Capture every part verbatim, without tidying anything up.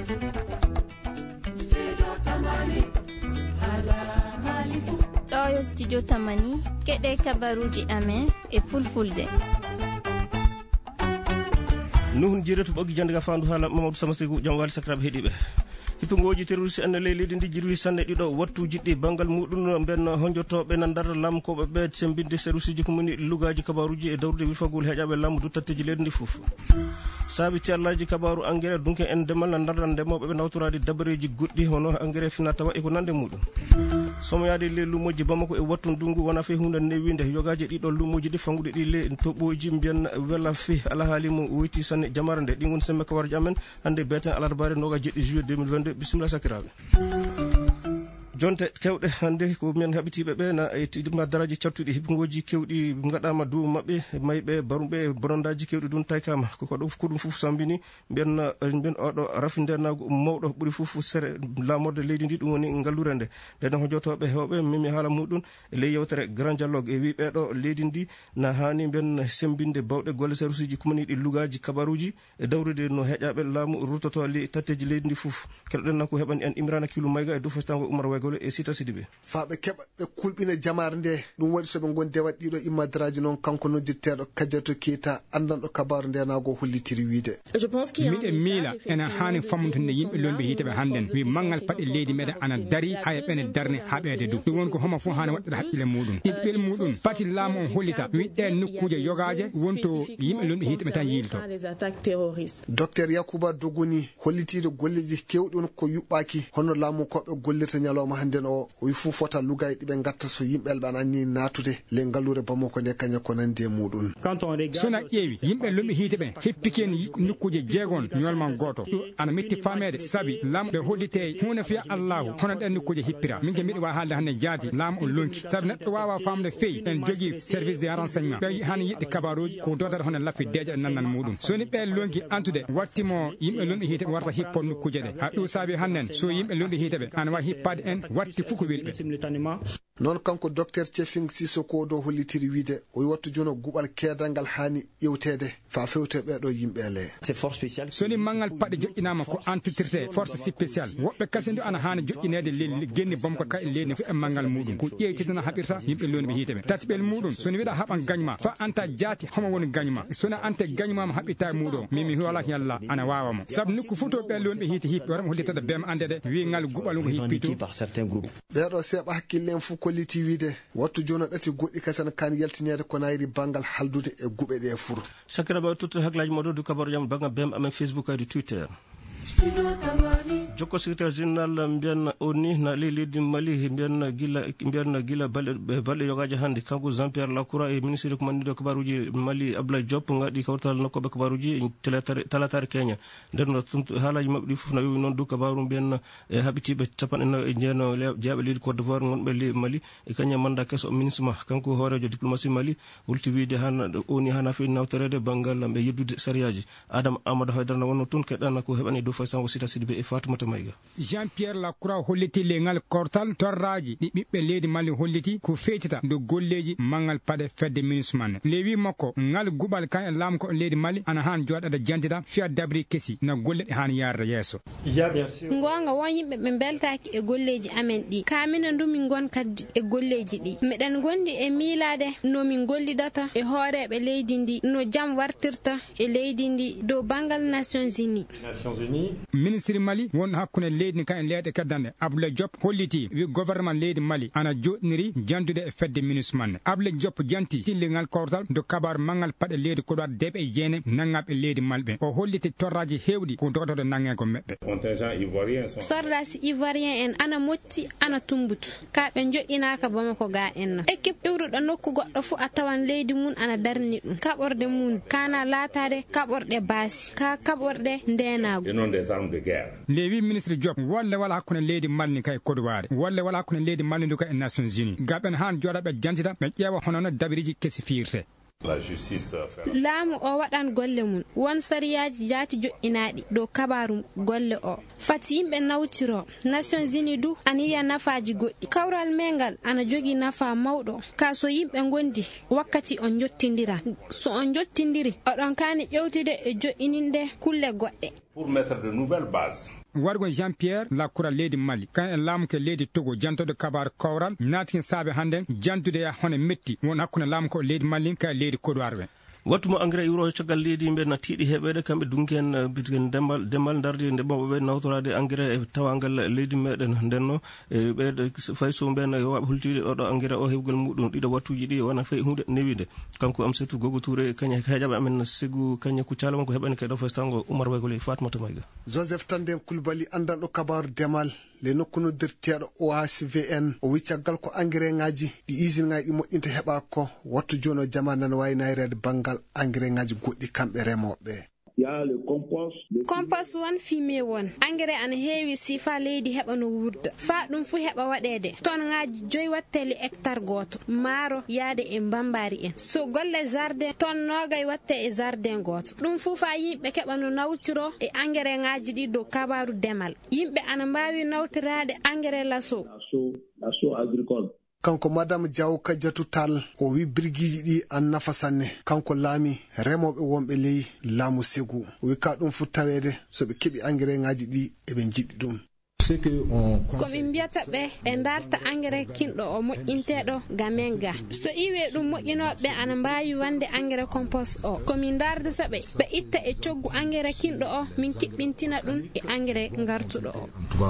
ɗo yo studio tamani keɗe kabaruji amen e fulfulde. nuhun jireto ɓoggi jande ga fandu haala Mamadou Samasego jam wali sakiraɓe heeɗiɓe hippogoji terroriste en ley leydi ndi jirwi sanne ɗiɗo wattu jiɗɗi banggal muɗum ben honjotoɓe nandar lamkoɓe ɓe sembinde service ji komuni lugaji kabaruji e dawrude wirfagol heƴaɓe lammu duttatteji leydi ndi foof saabi tiallaji kabaru engrais dunke en demal nandar ndemoɓe ɓe nawtorade dabareji goɗɗi hono engrais fina tawa eko nande muɗum somoyade le lumoji bamako e wattu ndungu wona fe hunde newinde yogaji ɗiɗo lumoji ɗi fangude ɗi le toɓoji mbiyen wela fe ala haalimo woyti sanne jamara nde ɗi gon semme kawarji amen hande beten alarbare noga jeɗɗi juillet deux mille vingt-deux bisimilla sakiraɓe jonte kewɗe hande ko men habitiɓe ɓe na e tidima daraji cattuɗi hibgoji kewɗi gaɗama dow mabɓe mayɓe barumɓe bonondaji kewɗi ɗum taykama koko ɗo ko ɗum foof sambini mbiyen mbiyen oɗo rafindenago mawɗo ɓuuri foof sere lamorde leydi ndi ɗum woni ngallure nde nden hojotoɓe hewɓe mimi haala muɗum e ley yewtere grand dialogue e wi ɓeɗo leydi ndi na hani mbiyen sembinde bawɗe golle service ji kumaniɗi lugaji kabaruji e dawrude no heƴaɓe laamu rutoto li tatteji leydi ndi foof keɗoɗen na ko heɓani en Imrana Kilou Mayga e dow fostango Oumar Way e sita sidibe faaɓe keɓa ɓe kulɓina jamare nde ɗum waɗi soɓe gonde waɗ ɗiɗo immadiraji noon kanko nojjirteɗo Kadiatou Keita andanɗo kabaru ndenago hollitiri wiide miɗen miila ena hani famtude yimɓe lolɓe hiteɓe hannden wi manggal paɗe leydi meɗen ana dari ha e ɓene darne ha ɓeede dow ɗum woni ko homo fof hani waɗɗata haqqille muɗum ɗiɗɓel muɗum pati laamu on hollita wi ɗen nokkuje yogaje wonto yimɓe lolɓe hiteɓe tan yilto docteur Yacouba Dogoni hollitide golleji kewɗi on ko yuɓɓaki hono laamu koɓe gollirta ñalawma hande o wi fu fota lugayi ɗiɓe gatta so yimɓe ɓe anani natude le ngallure bamako nde kaña ko nandi e muɗum sona ƴeewi yimɓe lomɓe hiite ɓe heppikeni nokkuje jeegon ñolman goto ɗum ana metti famede saabi laamu ɓe hollite hunde fiya allahu hono ɗen nokkuje hippira min ke mbiɗa wawi haalde hannde jaati laamu o lonki saabi neɗɗo wawa famde feewi en jogui service de renseignement ɓe hani yiɗde kabaruji ko dodata hono laffi deeje e nannan muɗum soni ɓe lonki antude wattimo yimɓe lomɓe hiite ɓe warta hippo nokkuje ɗe ha ɗum saabi hannden so yimɓe lomɓe hiite ɓe ana wawi hippade en watti fof ko welɓe noon kanko docteur Thiefing Sissoko do hollitiri wiide o wattu jono guɓal keedalngal hani ƴewtede fa fewte ɓeɗo yimɓe le soni manggal paɗe joƴƴinama ko entretien force spéciale woɓɓe kasinde ana hani joƴƴinede le genni bamko ka e leydi fi e manggal muɗum ko ƴewtidana haɓirta yimɓe loni ɓe hiiteɓe tatiɓel muɗum soni wiɗa haɓan gagnema fa anta jaati homo woni gagnema sona ante gagnema mo haɓɓitta muɗum mimi walaki yalla ana wawamo saabu nokku foto ɓe loni ɓe hiite hippe waɗama hollitade bem andede wi ngal guɓal ngo hippito ɓeɗo seeɓa hakkillen fo kolliti wiide wattu jono ɗati goɗɗi kasen kan yaltinede ko nayri bangal haldude e guɓe ɗe furo sakiraɓe tutto haklaji moɗo du kabaru jam banggal bem amen Facebook adi Twitter jokko secrétaire général mbiyan oni na ley leydi Mali mbiyan gila mbiyan gila balɗe balɗe yogaji hannde kanko Jean Pierre Lacoura e ministre ko mandiɗo kabaruji Mali Abdoulaye Diop gaɗi kawtal nokkoɓe kabaruji talatare Kenya nden no haalaji mabɓe ɗi fof no wiwi noon du kabaru mbiyan e haɓitiɓe capanɗe nayo e jeeno jeeyaɓe leydi Côte d'Ivoire gonɓe ley Mali e kañum manda kesso ministre ma kanko hoorejo diplomatie Mali wolti wiide han oni hana fewi nawtorede banggal ɓe yeddude sariyaji Adama Amadou Haydara no wonno toon keɗɗana ko heɓani dow façon sita sidiɓe e Fatoumata Mayga Jean Pierre Lacoura holliti lengal kortal torraji ɗi ɓiɓɓe leydi Mali holliti ko feytita do golleji mangal paɗe fedde ministre man lewi makko ngal guɓal kan e laamu ko leydi Mali ana han joɗade jantita fiya dabri kesi na golle ɗe han yarda yeeso gonga won yimɓe ɓe beltaki e golleji amen ɗi kamina ndu min gon kaddi e golleji ɗi meɗen gondi e miilade no min gollidata e hooreɓe leydi ndi no jam wartirta e leydi ndi dow bangal Nations Unies ministre Mali won hakkunde leydi kan e leyɗe keddande Abdoulaye Diop holliti wi gouvernement leydi Mali ana joɗniri jantude e fedde ministre man Abdoulaye Diop janti tillingal kortal do kabaru mangal paɗe leydi ko ɗo deɓe e jeene nangaɓe leydi Malɓe o holliti torraji hewɗi ko dogotode nangen ko meɓɓe soldats ivoirien en ana motti ana tumbutu ka ɓe joƴƴinaka Bamako ga en équipe iwruɗo nokku goɗɗo fu a tawan leydi mum ana darni ɗum kaɓorde mum kana latade kaɓorɗe baasi ka kaɓorɗe ndenago lewi ministre Diop wolle wala hakkunde leydi Mali kay Côte d'Ivoire wolle wala hakkunde leydi Mali ndu ka e Nations Unies gaɓen han joɗa ɓe jantita ɓe ƴeewa hono no dabiriji kesi firte laamu o waɗan golle mum won sariyaji jaati joƴƴinaɗi dow kabaru golle o fati yimɓe nawtiro Nations Unies du ana yiya nafaji goɗɗi kawral mengal ana jogui nafa mawɗo ka so yimɓe gondi wakkati on jottindira so on jottindiri oɗon kani ƴewtide e joƴƴininde kulle goɗɗe pour mettre de nouvelles bases wargo Jean Pierre la kura leydi Mali kan e laamu ke leydi Togo jantoɗo kabaru kawral naatikin saabe handen jantude ya hono metti won hakkunde laamu ko leydi Mali ka leydi Kodowar ɓe wattu mo engrais euro caggal leydi yimɓe na tiiɗi heɓede kamɓe dunken bitken demal demal darde ndemoɓe ɓe nawtorade engrais e tawangal leydi meɗen ndenno ɓe fay so ɓen yo waɓe hultide oɗo engrais o heɓgol muɗum ɗiɗo wattuji ɗi wona fayi hunde newide kanko Amsatou Gogo Touré kaña heeƴaɓe amen Ségu kaña kuccala wonko heɓani keɗo festango Oumar Waygole Fatmata Mayga Joseph Tandem Coulibaly andanɗo kabaru demal le nokku noddirteɗo O H V N o wi caggal ko engrais ngaji ɗi usine ngaji ɗi moƴƴinta heɓa ko wattu joni o jama nana wawi nayrede banggal engrais ngaji goɗɗi kamɓe remoɓe ya le compost compost won fumier won engrais an heewi sifa leydi heɓa no wurda fa ɗum fu heɓa waɗede ton ngaji joyi watteli hectare goto maaro yaade e mbambari en so golle jardin ton nogay watte e jardin goto ɗum fu fa yimɓe keɓa no nawtiro e engrais ngaji ɗi dow kabaru demal yimɓe ana mbawi nawtirade engrais lasso lasso agricole kanko madame Diaw Kadiatou Tall o wi birgiji ɗi an nafa sanne kanko laami remoɓe wonɓe ley laamu Ségu o wi ka ɗum fu tawede so ɓe keeɓi engrais ngaji ɗi eɓe jiɗɗi ɗum komi mbiyata ɓe ɓe darta engrais kinɗo o moƴƴinteɗo gamen ga so iwe ɗum moƴƴinoɓe ana mbawi wande engrais compost o komin dardata ɓe ɓe itta e coggu engrais kinɗo o min kiɓɓintina ɗum e engrais gartuɗo o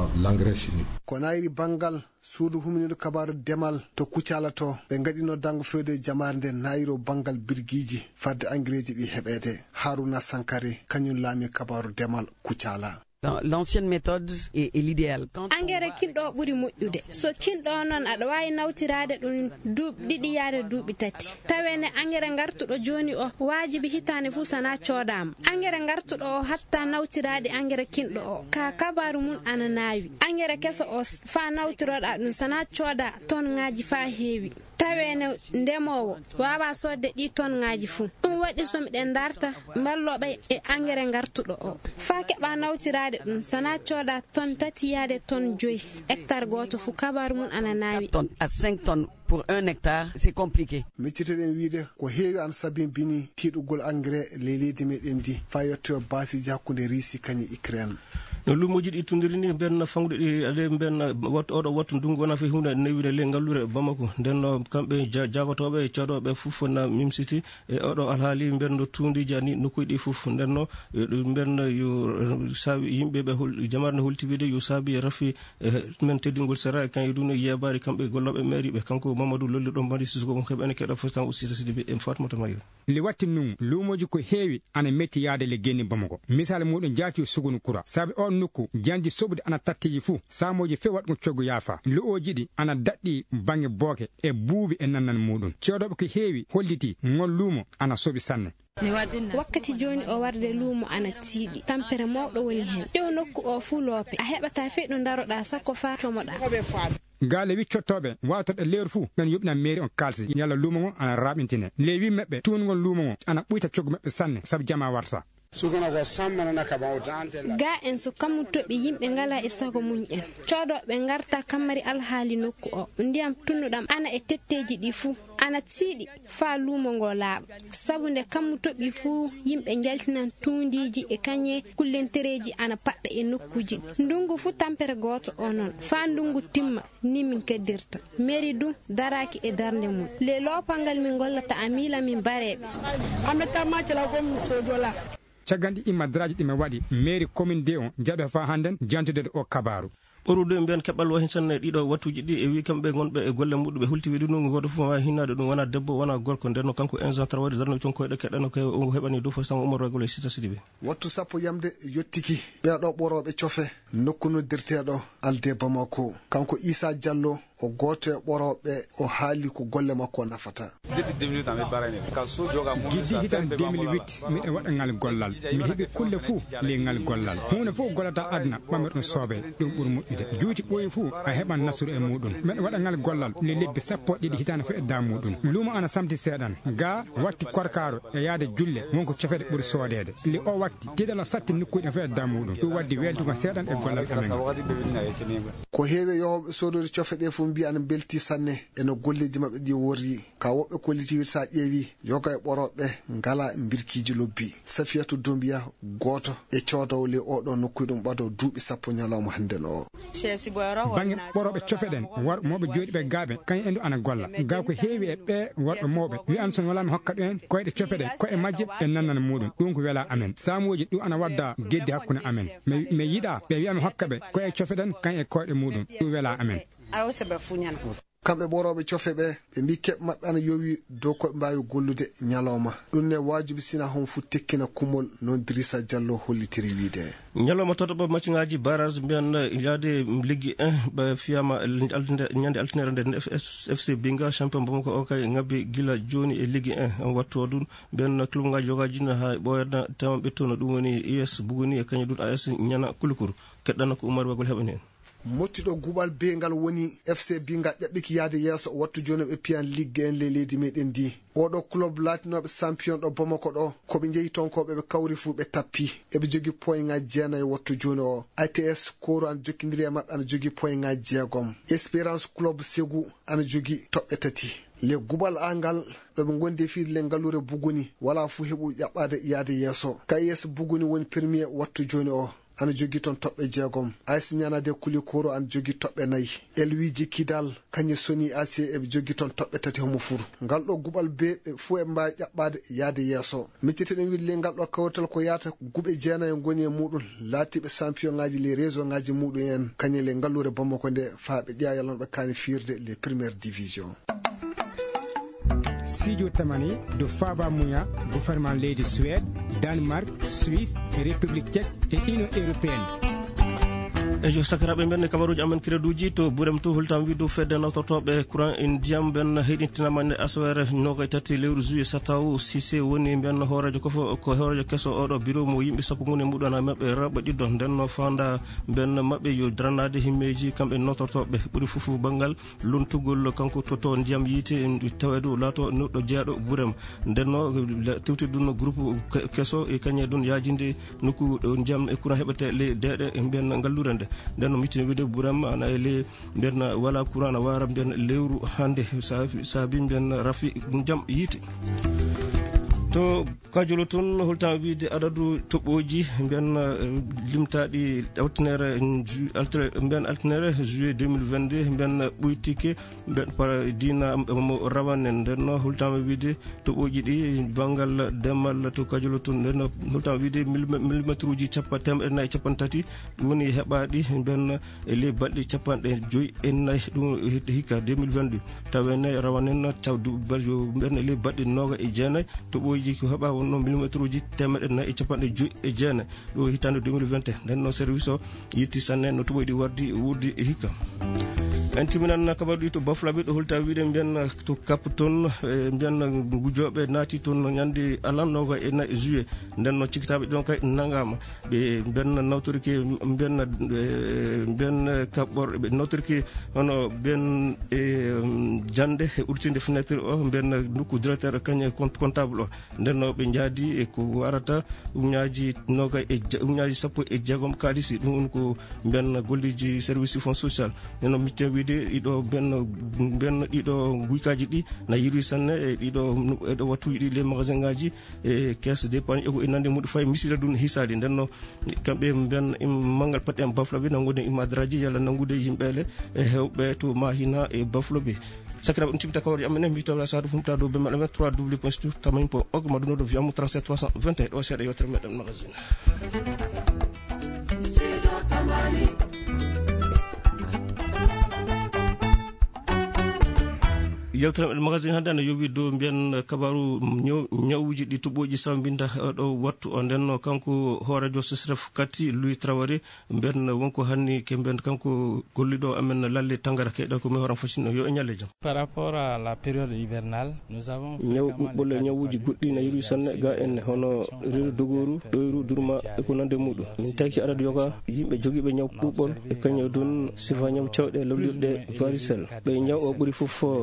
ko nayri bangal suudu huminiɗo kabaru demal to Kucala to ɓe gaɗino dango fewde jamare nde nayiro bangal birgiji fadde engrais ji ɗi heɓede Harouna Sankare kañum laami kabaru demal Kucala. L'ancienne méthode est, est l'idéal. Engrais kinɗo ɓuri moƴƴude so kinɗo noon aɗa wawi nawtirade ɗum duuɓi ɗiɗi yaade duuɓi tati tawene engrais gartuɗo joni o wajibi hitande fu sana coodama engrais gartuɗo o hatta nawtirade engrais kinɗo o ka kabaru mum ana nawi engrais keso o fa nawtiroɗa ɗum sana cooda ton ngaji fa heewi tawene ndemowo wawa sodde ɗi ton ngaji fu ɗum waɗi so miɗen darta balloɓe e engrais gartuɗo o fa keɓa nawtirade ɗum sana cooda ton tati yaade ton joyi hectare goto fu kabaru mum ana nawi à cinq tonnes pour un hectare c'est compliqué micciteɗen wiide ko heewi an sabi bini tiiɗugol engrais ley leydi meɗen ndi fa yettoyo basiji hakkude Russie kañum Ukraine no lumoji ɗi tundiri ni ben fangude ɗi ade ben wattu oɗo wattu ndungu wona fe hunde newide le ngallure Bamako ndenno kamɓe jagotoɓe caɗoɓe fof na mimsiti e oɗo alhaali ben no tundiji ani nokkuji ɗi fof ndenno ben yo saabi yimɓeɓe hol jamare no hultivide yo saabi rafi men teddingol sera kan yiduno yebari kamɓe golloɓe mairie ɓe kanko Mamadou lolliɗo mbadi sisugo mo keɓene keɗo fostan aussi tasidi en Fatmata Mayga li watti nun lumoji ko heewi ana metti yaade le genni Bamako misal muɗum jaati sugunu kura sabi on nokku janji soɓude ana tattiji fuu samoji fe waɗgo coggu yaafa lu'oji ɗi ana daɗɗi bange booke e buubi e nannan muɗum codoɓe ko heewi holliti ngol luumo ana soɓi sanne wakkati joni o warde luumo ana tiiɗi tampere mawɗo woni hen ƴew nokku o fuu loope a heɓata fe ɗo daroɗa sakko fa tomoɗa gaale wi cottoɓe watoɗe lewru fuu ɓen yoɓina mairie on kalsi yalla luumo ngo ana raɓintine lewi meɓɓe tungol luumo ngo ana ɓuyta coggu meɓɓe sanne saabu jama warta ga en so kammu toɓi yimɓe ngala e sago mum en codoɓe garta kammari alhaali nokku o ndiyam tunnuɗam ana e tetteji ɗi fuu ana tiiɗi fa luumo ngo laaɓa sabu nde kammu toɓi fuu yimɓe jaltinan tundiji e kañe kullentereji ana paɗɗa e nokkuji ɗi ndungu fuu tampere goto o noon fa ndungu timma ni min keddirta mairie du daraki e darnde mum le lopangal min gollata a miila min bareɓe caggal ɗi immadraji ɗi mi waɗi mairie commune de on jaɓe fa hannden jantude o kabaru ɓorude mbiyan keɓal wahin sanne ɗiɗo wattuji ɗi e wi kamɓe gonɓe e golle muɗum ɓe hultiwiɗi ɗum goto fof wawi hinnade ɗum wona debbo wona gorko ndenno kanko ingénieur tawa waɗi darno ton koyɗe keɗano ko o heɓani dow fo tan Oumar Waygole Sita Sidibé wattu sappo yamde yettiki ɓeɗo ɓoroɓe cofe nokku noddirteɗo alde Bamako kanko Issa Diallo o goto e ɓoroɓe o haali ko golle makko nafata giddi hitan deux mille huit miɗe waɗa ngal gollal mi heeɓi kulle fuu le ngal gollal hunde fof gollata aduna ɓamir ɗum soobe ɗum ɓuuri moƴƴude juuti ɓooyi fuu a heɓan nasuru e muɗum miɗe waɗa ngal gollal le lebbi sappo ɗiɗi hitande fof e da muɗum luumo ana samti seeɗan ga wakti korkaro e yaade julle wonko cofede ɓuuri soodede li o wakti tiɗala satti nokkuji fof e da muɗum ɗum waddi weltugo seeɗan e gollal amen ko heewi yowoɓe sodode cofe ɗe fof Dombi ana belti sanne eno golleji mabɓe ɗi worri ka woɓɓe kollitiwir sa ƴeewi yoga e ɓoroɓe ngala birkiji lobbi. Safiyatu Dombiya goto e codowo le oɗo nokkuy ɗum ɓado duuɓi sappo ñalawma hannden o. Bange ɓoroɓe cofeɗen worɓe moɓe jooɗi ɓe gaaɓe kañ endu ana golla ga ko heewi e ɓe worɓe moɓe wi an son wala mi hokka ɗen koyɗe cofeɗen ko e majje e nannana muɗum ɗum ko wela amen samuji ɗum ana wadda geddi hakkude amen mi yiɗa ɓe wiyami hokka ɓe ko e cofeɗen kañ e koyɗe muɗum ɗum wela amen. Kamɓe ɓoroɓe cofe ɓe ɓe mbi keɓe maɓɓe ana yowi dow koɓe mbawi gollude ñalawma ɗum ne wajibi sina hon fu tekkina kumol non Drissa Diallo hollitiri wiide. ñalawma totoɓa matchŋaji barrage mbiyan yaade liggue un ɓe fiyama ñande altinere nde F C Binga champion Bamako o kay ngabbi gila joni e liggue un watto ɗum mbiyan club ngaji jogaji ha ɓoyana tema ɓettono ɗum woni U S Buguni e kañum ɗum A S ñana Kulukuru keɗɗana ko Oumar Bagol heɓen hen. Mottiɗo guɓal bengal woni F C Binga ƴaɓɓiki yaade yeeso wattu joni ɓe piyan liggue en le leydi meɗen ndi. Oɗo club latinoɓe champion ɗo Bamako ɗo koɓe jeeyi toon koɓe ɓe kawri fu ɓe tappi eɓe jogui point ngaji jeenayi wattu joni o. A T S Koro ana jokkidiri e mabɓe ana jogui point ngaji jeegom. Espérance club Ségou ana jogui toɓɓe tati. Le guɓal angal ɗoɓe gondi fiide le ngallure Buguni wala fu heeɓu ƴaɓɓade yaade yeeso. K S Buguni woni premier wattu joni o ana jogui toon toɓɓe jeegom. A S ñanade Kulikoro ana jogui toɓɓe nayyi. Elwiji Kidal kañe soni A C eɓe jogui toon toɓɓe tati homo furu. Ngal ɗo guɓal be fo e mbawi ƴaɓɓade yaade yeeso. Micciteɗen wiide le ngal ɗo kawtal ko yata guɓe jeenayi goni e muɗum laatiɓe champion ngaji les région ngaji muɗum en kañe le ngallure Bamako nde fa ɓe ƴeya yalanoɓe kani firde les premières divisions. Sidio Tamani do Faba Mouya gouvernement leydi Suède, Danemark, Suisse, République tchèque et Union européenne. ejo sakiraɓe men kabaruji amen créduji to ɓuurem to holtam wi dow fedde nawtotoɓe courant en ndiyam ben heɗintinama nde aswere noga tati lewru juillet sataw sise woni ben hoorejo kofo ko hoorejo kesso oɗo bureau mo yimɓe sappo goni muɗon ha mabɓe rewɓe ɗiɗo nden no fanda ben mabɓe yo dranade himmeji kamɓe nototoɓe ɓuuri foof banggal lontugol kanko toto ndiyam yiite tawedo laato neɗɗo jeeyaɗo ɓuurem nden no tewti ɗum groupe kesso e kañe ɗum yajinde nokku ndiyam e courant heɓete le deeɗe e ben ngallure nde nden no mittini wiide ɓuuram ana ele mbiyen wala courant ana wara mbiyen lewru hande saabi mbiyen rafi jaam yiite to kajolo toon holtama wiide adadu toɓɓoji mbiyen limtaɗi altinere mbiyen altinere juillet deux mille vingt-deux mbiyen ɓoytike mbiyen par dina mo rawane nden holtama wiide toɓɓoji ɗi banggal demal to kajolo toon nden holtama wiide millimétre uji capa temɗe nayyi capan tati ɗum woni heɓaɗi mbiyen e ley balɗe capanɗe joyyi e nayyi ɗum hikka deux mille vingt-deux tawene rawanen taw baljo mbiyen e ley balɗe noga e jeenayyi toɓɓoji ko heɓa wonno millimétre uji temedde nayyi e capanɗe joyyi e jeenayyi ɗo hitande deux mille vingt et un nden no service o yetti sanne no toɓoyɗi wardi wurdi e hikka. En timinan kabaruɗi to Bafulaɓe ɗo holta wiide mbiyen to Cap toon mbiyen gujoɓe naati toon ñande alannoga e nayyi juillet nden no cikkitaɓe ɗon kay nangama ɓe mbiyen nawtoriki mbiyen mbiyen kaɓɓorɗe ɓe nawtoriki hono mbiyen e jande e urtinde fenêtre o mbiyen nokku directeur kañe comptable o nden no ɓe jaadi e ko warata uñaji noga e uñaji sappo e jeegom kalisi ɗum woni ko mbiyen golliji service fond social nden no mitten wiide ɗiɗo ben ben ɗiɗo guykaji ɗi na yirwi sanne e ɗiɗo eɗo wattuji ɗi les magasin ngaji e caisse d'épargne eko e nande muɗum fayi misira ɗum hisade nden no kamɓe ben mangal paɗɗe en Bafulaɓe nangude imadraji yalla nangude yimɓele e hewɓe to Mahina e Bafulaɓe sakiraɓe ɗum tibita kawarji amen en mbitola sadu humta dow be maɗamen trois w point stu tamayin point org maɗum ɗo wiyamo trente-sept trois cent vingt et un ɗo seeɗa yewtere meɗen magazine. yewtere meɗen magazine hannde ana yowi dow mbiyen kabaru ñawuji ɗi toɓɓoji sawbinta ɗo wattu o nden no kanko hoorejo sesref kati Louis Traoré mbiyen wonko hanni ke mbiyen kanko golliɗo amen lalle tangara keyɗa ko mi horan facino yo e ñalle jaam. Par rapport à la période hivernale nous avons ñaw ɓuɓɓol ñawuji goɗɗi na yirwi sanne ga en hono reru dogoru ɗoyru durma e ko nande muɗum min taki aɗa yoga yimɓe jogiiɓe ñaw ɓuɓɓol e kañum ɗum sifa ñaw cawɗe lawlirɗe varicelle ɓe ñaw o ɓuuri fof nangu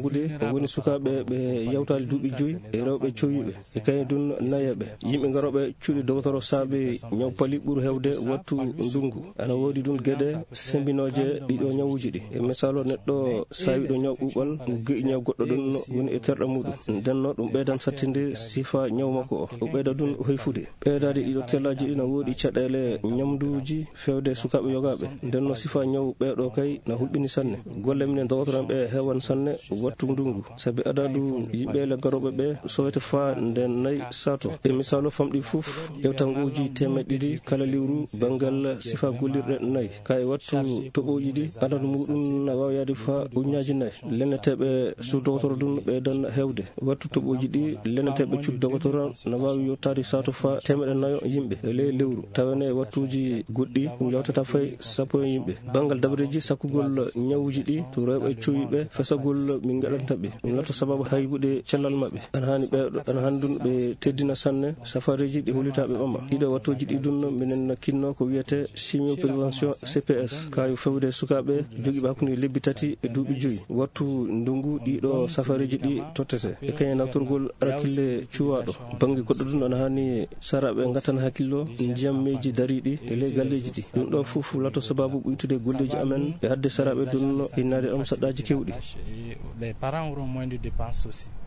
hewbude woni sukaɓe ɓe yawtali duuɓi joyi e rewɓe cowiɓe e kayen dun nayaɓe yimɓe garoɓe cuuɗi docteur saabi ñaw pali ɓuuri hewde wattu ndungu ana woodi dun gueɗe sembinoje ɗiɗo ñawuji ɗi e misalo neɗɗo sawiɗo ñaw ɓuuɓal geƴi ñaw goɗɗo ɗum woni e terɗe muɗum ndenno ɗum ɓeydan sattinde sifa ñaw makko o o ɓeyda dun hoyfude ɓeydade ɗiɗo tellaji ɗi na woodi caɗele ñamduji fewde sukaɓe yogaɓe ndenno sifa ñaw ɓeeɗo kay na hulɓini sanne golle minen docteur ɓe hewan sanne wattu ndungu saabi adadu yimɓele garoɓe ɓe sowete fa nden nayyi sato e misalo famɗi fof ƴewtanguji temeɗɗe ɗiɗi kala liwru banggal sifa gollirɗe nayyi kay wattu toɓoji ɗi adadu muɗum na wawa yaade fa ujunaji nayyi lenneteɓe sous docteur dun ɓeydan hewde wattu toɓoji ɗi lenneteɓe cuuɗi docteur na wawi yottade sato fa temeɗe nayo yimɓe e ley lewru tawene wattuji goɗɗi ɗum yawtata fay sappo e yimɓe banggal dabreji sakkugol ñawuji ɗi to rewɓe cowiɓe fesagol min gaɗantaɓe ɗum latta sababu haybude cellal mabɓe ana hani ɓeɗo ana hani dun ɓe teddina sanne safariji ɗi hullitaɓe ɓama ɗiɗo wattuji ɗi dun minen kinno ko wiyete chimio prévention C P S kayo fewde sukaɓe joguiɓe hakkude lebbi tati e duuɓi joyyi wattu ndungu ɗiɗo safariji ɗi tottete e kañum naftorgol hakkille cuwaɗo banggue goɗɗo dun ana hani saraɓe gattana hakkillo jiyammeji dariɗi e ley galleji ɗi ɗum ɗo foof lato sababu ɓuytude golleji amen e hadde saraɓe dun hinnade am saɗɗaji kewɗi. Les parents auront moins de dépenses aussi.